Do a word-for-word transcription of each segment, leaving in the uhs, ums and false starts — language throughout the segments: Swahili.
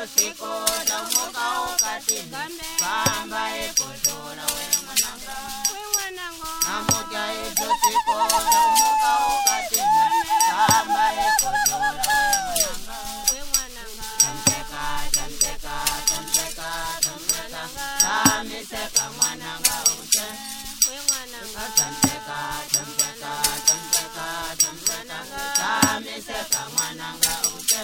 siko damuka ukatini kamba ikotola we mwananga namuka ejo siko damuka ukatini kamba ikotola we mwananga tamteka tamteka tamteka tamteka tamiseka mwananga ute we mwananga tamteka tamteka tamteka tamteka tamiseka mwananga ute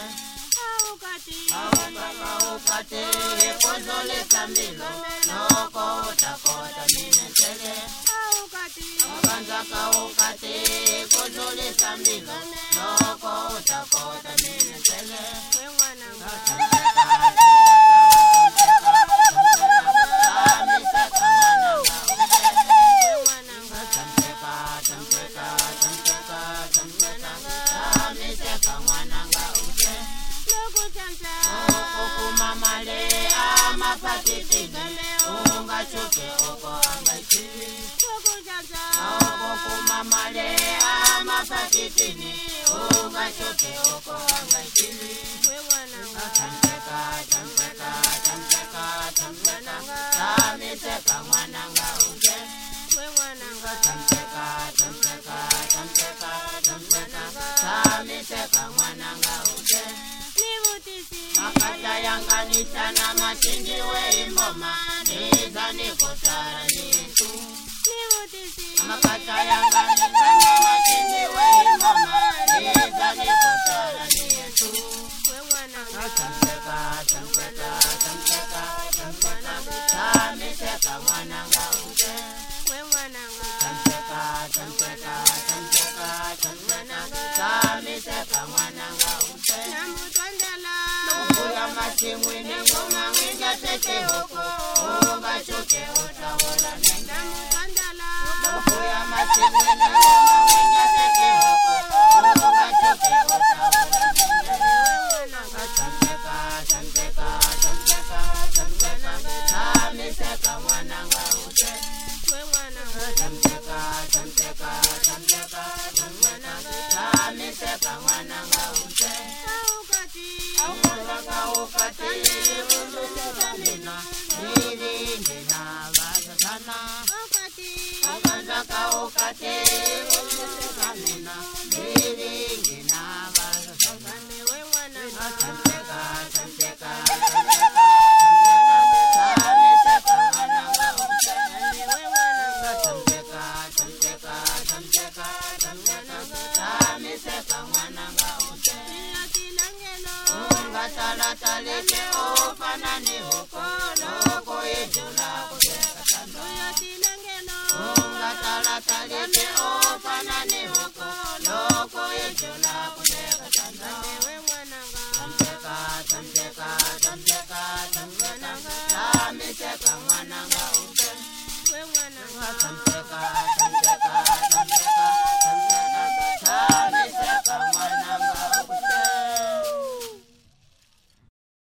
Aukaka ukate kozole sambilo noko utakota minetele Aukaka ukate kozole sambilo noko utakota minetele Unga chuke oko angaitini Oko kumamale ama pakitini Unga chuke oko angaitini Tamteka, tamteka, tamteka, tamteka Tamiseka mwananga uke Tamteka, tamteka, tamteka, tamteka Tamiseka mwananga uke Makata yanganisha na matindi we imboma Niza nikotara nitu Makata yanganisha na matindi we imboma Niza nikotara nitu Tamteka, tamteka, tamteka, tamteka Tamiseka mwananga ute Tamteka, tamteka, tamteka, tamteka Tamiseka mwananga ute Uya masimwini ngoma winga tete hoko Unga chuke utawola nenda Uya masimwini ngoma winga tete hoko Unga chuke utawola nenda Tamteka, tamteka, tamteka, tamteka Tamiseka mwananga ute Tamteka, tamteka, tamteka, tamteka Tamiseka mwananga ute Aukaka ukate ulusekamina Nirindina vasasana Aukaka ukate ulusekamina Nirindina vasasana Tamteka, tamteka, tamteka, tamteka Tamiseka mwananga ute Tamteka, tamteka, tamteka, tamteka Tamiseka mwananga ute Unga talata leke ofanani huko Loko ijula kuteka tanda Unga talata leke ofanani huko Loko ijula kuteka tanda Tamteka, tamteka, tamteka, tamteka Tamiseka mwananga ute Tamteka